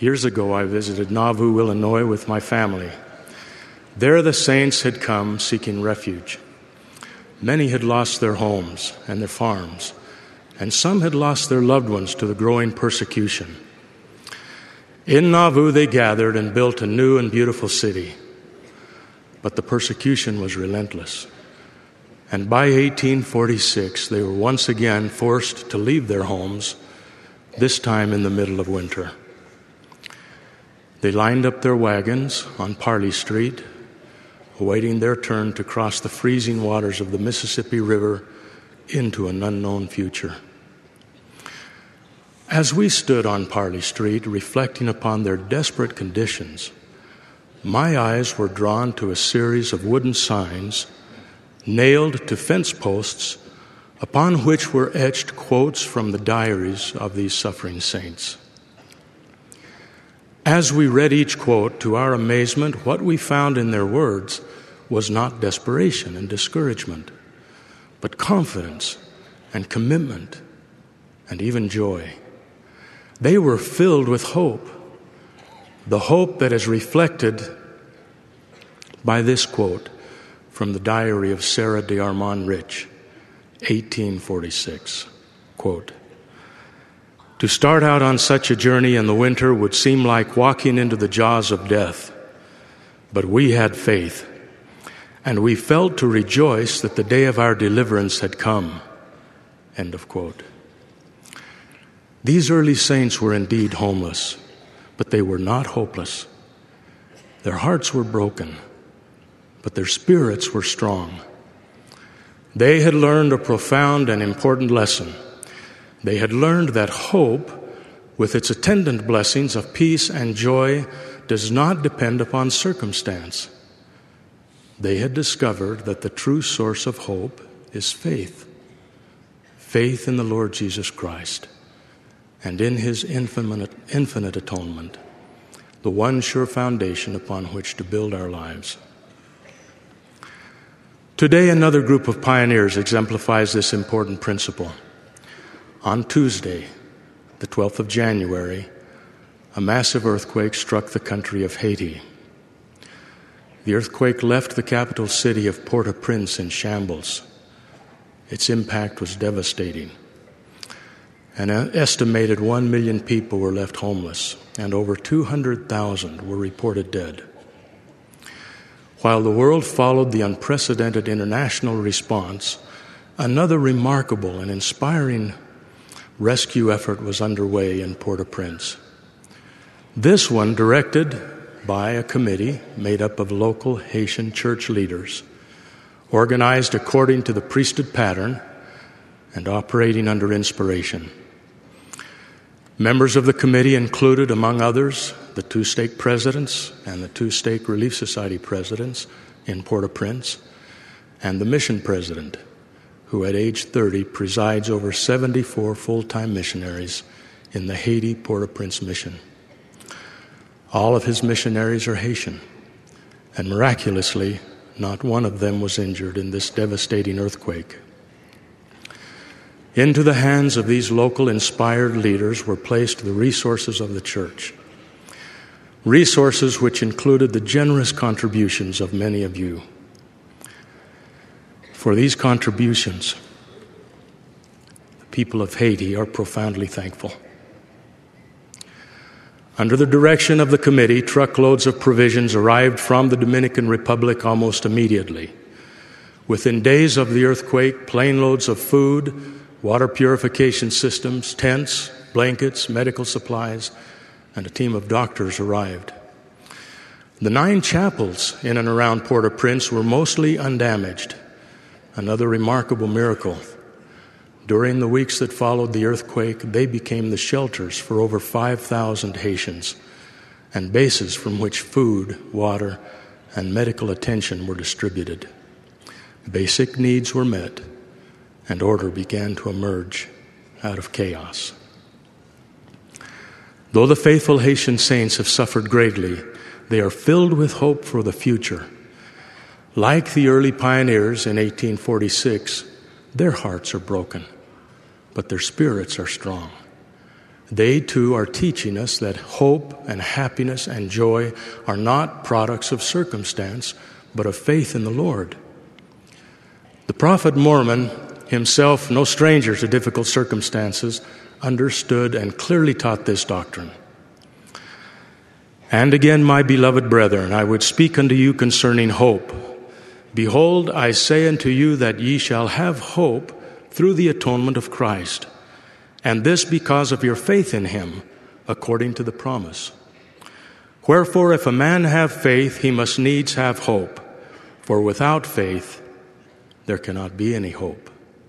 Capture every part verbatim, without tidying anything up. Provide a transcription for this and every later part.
Years ago, I visited Nauvoo, Illinois with my family. There the saints had come seeking refuge. Many had lost their homes and their farms, and some had lost their loved ones to the growing persecution. In Nauvoo, they gathered and built a new and beautiful city. But the persecution was relentless. And by eighteen forty-six, they were once again forced to leave their homes, this time in the middle of winter. They lined up their wagons on Parley Street, awaiting their turn to cross the freezing waters of the Mississippi River into an unknown future. As we stood on Parley Street, reflecting upon their desperate conditions, my eyes were drawn to a series of wooden signs nailed to fence posts upon which were etched quotes from the diaries of these suffering saints. As we read each quote, to our amazement, what we found in their words was not desperation and discouragement, but confidence and commitment and even joy. They were filled with hope, the hope that is reflected by this quote from the diary of Sarah DeArmond Rich, eighteen forty-six, quote, "To start out on such a journey in the winter would seem like walking into the jaws of death, but we had faith, and we felt to rejoice that the day of our deliverance had come." End of quote. These early saints were indeed homeless, but they were not hopeless. Their hearts were broken, but their spirits were strong. They had learned a profound and important lesson. They had learned that hope, with its attendant blessings of peace and joy, does not depend upon circumstance. They had discovered that the true source of hope is faith. Faith in the Lord Jesus Christ and in His infinite, infinite atonement, the one sure foundation upon which to build our lives. Today, another group of pioneers exemplifies this important principle. On Tuesday, the twelfth of January, a massive earthquake struck the country of Haiti. The earthquake left the capital city of Port-au-Prince in shambles. Its impact was devastating. An estimated one million people were left homeless, and over two hundred thousand were reported dead. While the world followed the unprecedented international response, another remarkable and inspiring rescue effort was underway in Port-au-Prince. This one directed by a committee made up of local Haitian church leaders, organized according to the priesthood pattern and operating under inspiration. Members of the committee included, among others, the two stake presidents and the two stake Relief Society presidents in Port-au-Prince, and the mission president, who at age thirty presides over seventy-four full-time missionaries in the Haiti Port-au-Prince mission. All of his missionaries are Haitian, and miraculously, not one of them was injured in this devastating earthquake. Into the hands of these local inspired leaders were placed the resources of the church, resources which included the generous contributions of many of you. For these contributions, the people of Haiti are profoundly thankful. Under the direction of the committee, truckloads of provisions arrived from the Dominican Republic almost immediately. Within days of the earthquake, plane loads of food, water purification systems, tents, blankets, medical supplies, and a team of doctors arrived. The nine chapels in and around Port-au-Prince were mostly undamaged, another remarkable miracle. During the weeks that followed the earthquake, they became the shelters for over five thousand Haitians and bases from which food, water, and medical attention were distributed. Basic needs were met, and order began to emerge out of chaos. Though the faithful Haitian saints have suffered greatly, they are filled with hope for the future. Like the early pioneers in eighteen forty-six, their hearts are broken, but their spirits are strong. They too are teaching us that hope and happiness and joy are not products of circumstance, but of faith in the Lord. The prophet Mormon, himself no stranger to difficult circumstances, understood and clearly taught this doctrine. And again, my beloved brethren, I would speak unto you concerning hope. Behold, I say unto you that ye shall have hope through the atonement of Christ, and this because of your faith in him, according to the promise. Wherefore, if a man have faith, he must needs have hope, for without faith there cannot be any hope.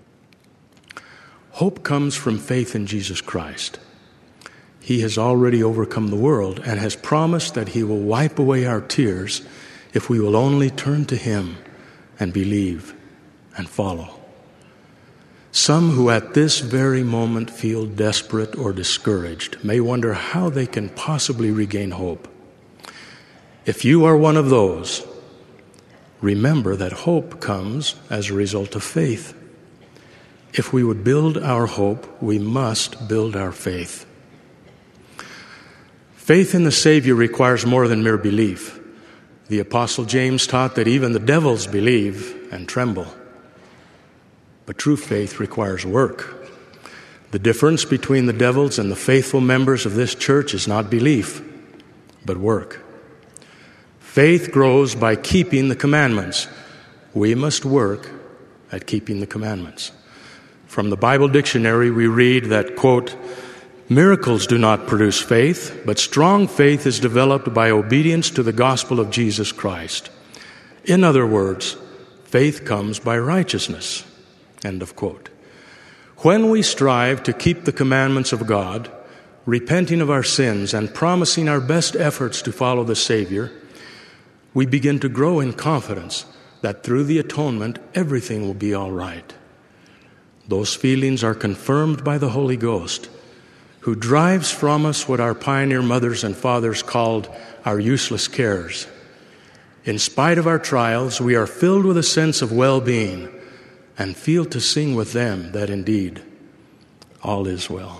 Hope comes from faith in Jesus Christ. He has already overcome the world and has promised that he will wipe away our tears if we will only turn to him and believe and follow. Some who at this very moment feel desperate or discouraged may wonder how they can possibly regain hope. If you are one of those, remember that hope comes as a result of faith. If we would build our hope, we must build our faith. Faith in the Savior requires more than mere belief. The Apostle James taught that even the devils believe and tremble. But true faith requires work. The difference between the devils and the faithful members of this church is not belief, but work. Faith grows by keeping the commandments. We must work at keeping the commandments. From the Bible dictionary, we read that, quote, miracles do not produce faith, but strong faith is developed by obedience to the gospel of Jesus Christ. In other words, faith comes by righteousness. End of quote. When we strive to keep the commandments of God, repenting of our sins and promising our best efforts to follow the Savior, we begin to grow in confidence that through the atonement, everything will be all right. Those feelings are confirmed by the Holy Ghost, who drives from us what our pioneer mothers and fathers called our useless cares. In spite of our trials, we are filled with a sense of well-being and feel to sing with them that indeed all is well.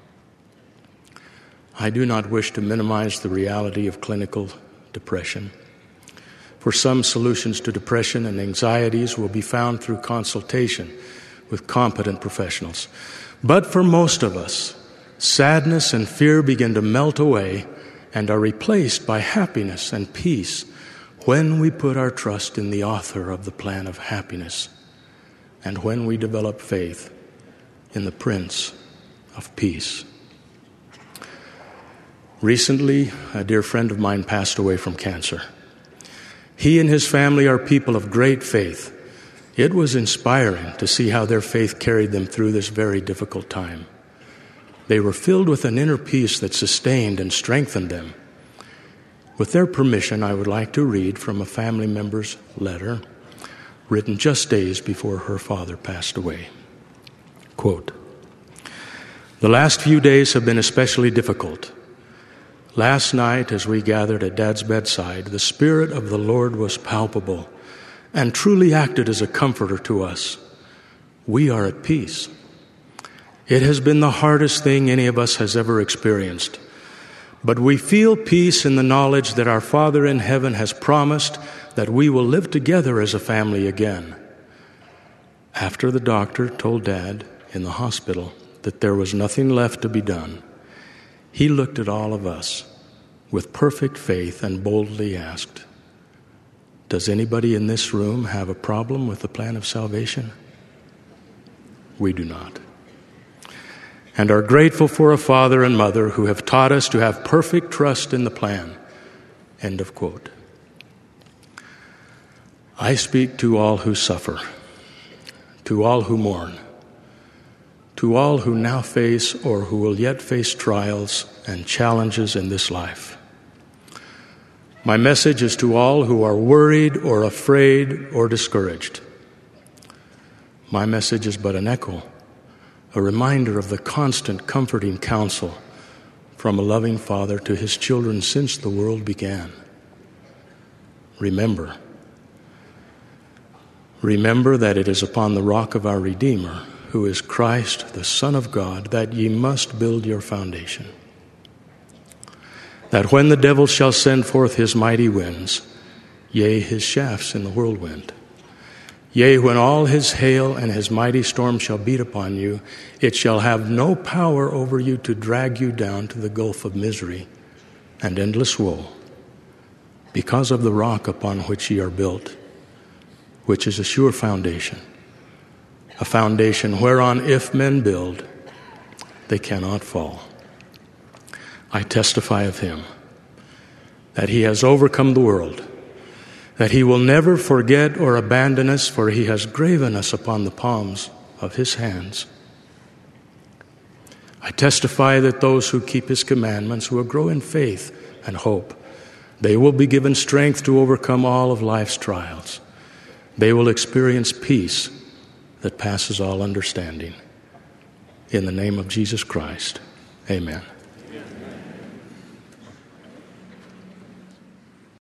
I do not wish to minimize the reality of clinical depression. For some, solutions to depression and anxieties will be found through consultation with competent professionals. But for most of us, sadness and fear begin to melt away and are replaced by happiness and peace when we put our trust in the author of the plan of happiness and when we develop faith in the Prince of Peace. Recently, a dear friend of mine passed away from cancer. He and his family are people of great faith. It was inspiring to see how their faith carried them through this very difficult time. They were filled with an inner peace that sustained and strengthened them. With their permission, I would like to read from a family member's letter written just days before her father passed away. Quote, the last few days have been especially difficult. Last night, as we gathered at Dad's bedside, the Spirit of the Lord was palpable and truly acted as a comforter to us. We are at peace. It has been the hardest thing any of us has ever experienced. But we feel peace in the knowledge that our Father in heaven has promised that we will live together as a family again. After the doctor told Dad in the hospital that there was nothing left to be done, he looked at all of us with perfect faith and boldly asked, does anybody in this room have a problem with the plan of salvation? We do not. And are grateful for a father and mother who have taught us to have perfect trust in the plan. End of quote. I speak to all who suffer, to all who mourn, to all who now face or who will yet face trials and challenges in this life. My message is to all who are worried or afraid or discouraged. My message is but an echo, a reminder of the constant comforting counsel from a loving Father to his children since the world began. Remember, remember that it is upon the rock of our Redeemer, who is Christ, the Son of God, that ye must build your foundation. That when the devil shall send forth his mighty winds, yea, his shafts in the whirlwind, yea, when all his hail and his mighty storm shall beat upon you, it shall have no power over you to drag you down to the gulf of misery and endless woe, because of the rock upon which ye are built, which is a sure foundation, a foundation whereon if men build, they cannot fall. I testify of him, that he has overcome the world, that he will never forget or abandon us, for he has graven us upon the palms of his hands. I testify that those who keep his commandments will grow in faith and hope. They will be given strength to overcome all of life's trials. They will experience peace that passes all understanding. In the name of Jesus Christ, amen.